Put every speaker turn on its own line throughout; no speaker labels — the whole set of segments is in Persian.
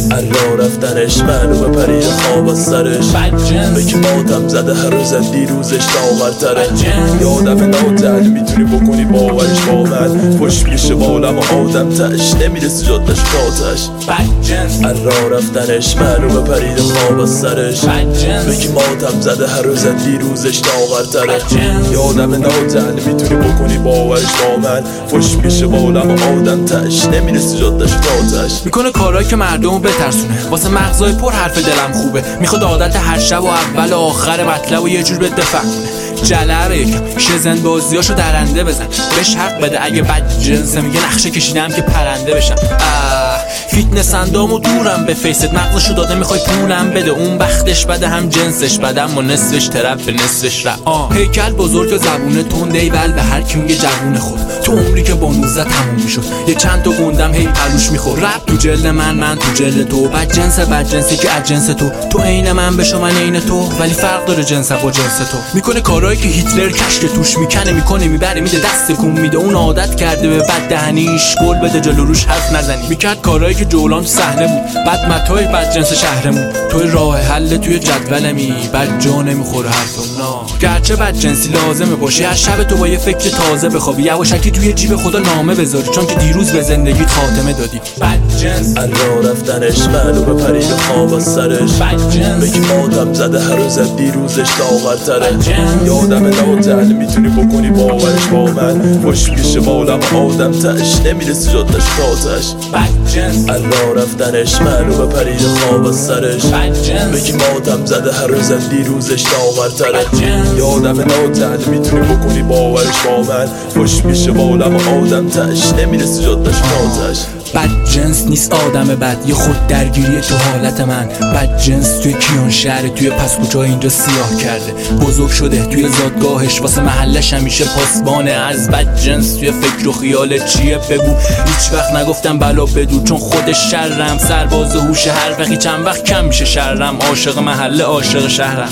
الان رفتنش معلومه پرید خواب از سرش بگی ماتم زده هر روز دیروزش لاغرتره یادم ناتن میتونی بکنی باورش با من خوش میشه بالم و آدم تش نمیرسی جادش کاتش الان رفتنش معلومه پرید خواب از سرش بگی ماتم زده هر روز دیروزش لاغرتره یادم ناتن میتونی بکنی باورش با من خوش میشه بالم و آدم تش نمیرسی جادش کاتش
میکنه کارایی که مردمو بترسونه واسه مغزای پر حرف دلم خوبه میخواد عادت هر شب و اول و آخر مطلب و یه جور بده فهمونه جلره یکم شزن بازیاشو درنده بزن بهش حق بده اگه بد جنسه میگه نقشه کشیدم که پرنده بشم فیتنس اندامو دورم به فیست مغزشو داده میخوای پولم بده اون بختش بده هم جنسش بدم و نصفش طرف به نصفش هیکل بزرگ و زبونه تنده ایول به هر کی میگه جوون خود تو عمری که با 19 تموم میشد یه چند تا گندم هی پلوش میخور رپ تو جلد من تو جلد تو بد جنسی که از جنس تو عین من بشو من عین تو ولی فرق داره جنس با جنس تو میکنه کارایی که هیتلر کشک توش میکنه میبره میده دست کون میده اون عادت کرده به بد دهنیش گل بده جلو روش حرف نزنی میکرد کارایی که جولان صحنه بود بد متای بد جنس شهرمون توی راه حل توی جدولمی بد جا نمیخوره حرفمون گرچه بد جنسی لازمه باشه هر شب تو با یه فکر تازه بخوابی یواشکی توی جیب خدا نامه بذاری چون که دیروز به زندگیت خاتمه دادی بد جنس
الان رفتنش معلومه پرید خواب از سرش بگی ماتم زده هر روز دیروزش لاغرتره یادم ناتن میتونی بکنی باورش با من خوش میشه بالم آدم تش نمیرسی جادش کاتش الان رفتنش معلومه پرید خواب از سرش بگی ماتم زده هر روز دیروزش لاغرتره یادم ناتن میتونی بکنی باورش با من خوش میشه بالم آدم تش نمیرسی جادش کاتش
بد جنس نیست آدم بد یه خود درگیری تو حالت من بد جنس توی کیان شهر توی پس کوچه‌های اینجا سیاه کرده بزرگ شده توی زادگاهش واسه محلش همیشه پاسبانه از بد جنس توی فکر و خیال چیه بگو هیچ وقت نگفتم بلا بدو چون خودش شرم سرباز هوش هر وقتی چند وقت کم میشه شرم عاشق محله عاشق شهرم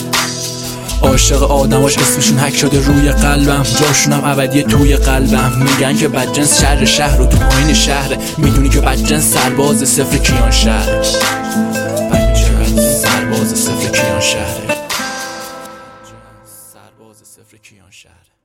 عاشق آدماش اسمشون حک شده روی قلبم جاشونم ابدیه توی قلبم میگن که بدجنس شر شهر و تو پایین شهره میدونی که بدجنس سرباز صفر کیان شهره سرباز صفر کیان شهره